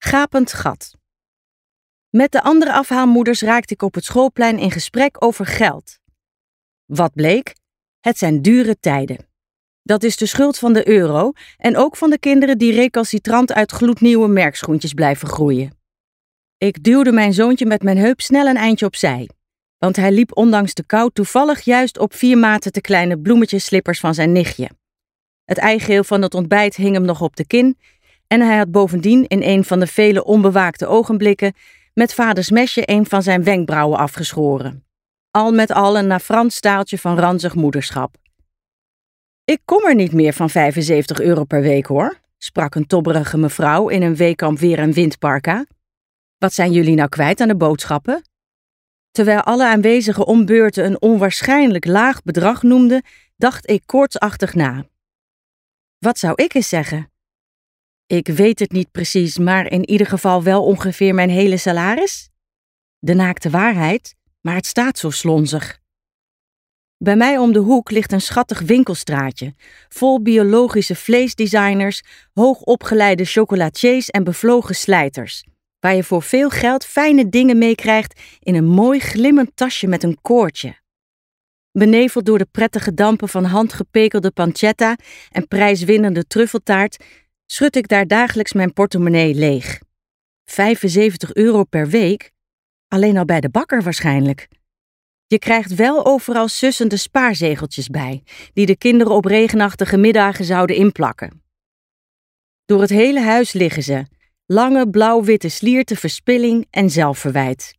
Gapend gat. Met de andere afhaalmoeders raakte ik op het schoolplein in gesprek over geld. Wat bleek? Het zijn dure tijden. Dat is de schuld van de euro en ook van de kinderen die recalcitrant uit gloednieuwe merkschoentjes blijven groeien. Ik duwde mijn zoontje met mijn heup snel een eindje opzij, want hij liep ondanks de kou toevallig juist op 4 maten te kleine bloemetjesslippers van zijn nichtje. Het eigeel van het ontbijt hing hem nog op de kin en hij had bovendien in een van de vele onbewaakte ogenblikken met vaders mesje een van zijn wenkbrauwen afgeschoren. Al met al een naar Frans staaltje van ranzig moederschap. Ik kom er niet meer van €75 per week, hoor, sprak een tobberige mevrouw in een Weekamp weer- en windparka. Wat zijn jullie nou kwijt aan de boodschappen? Terwijl alle aanwezigen om beurten een onwaarschijnlijk laag bedrag noemden, dacht ik koortsachtig na. Wat zou ik eens zeggen? Ik weet het niet precies, maar in ieder geval wel ongeveer mijn hele salaris? De naakte waarheid, maar het staat zo slonzig. Bij mij om de hoek ligt een schattig winkelstraatje, vol biologische vleesdesigners, hoogopgeleide chocolatiers en bevlogen slijters, waar je voor veel geld fijne dingen meekrijgt in een mooi glimmend tasje met een koordje. Beneveld door de prettige dampen van handgepekelde pancetta en prijswinnende truffeltaart, schud ik daar dagelijks mijn portemonnee leeg. €75 per week? Alleen al bij de bakker waarschijnlijk. Je krijgt wel overal sussende spaarzegeltjes bij, die de kinderen op regenachtige middagen zouden inplakken. Door het hele huis liggen ze, lange blauw-witte slier te verspilling en zelfverwijt.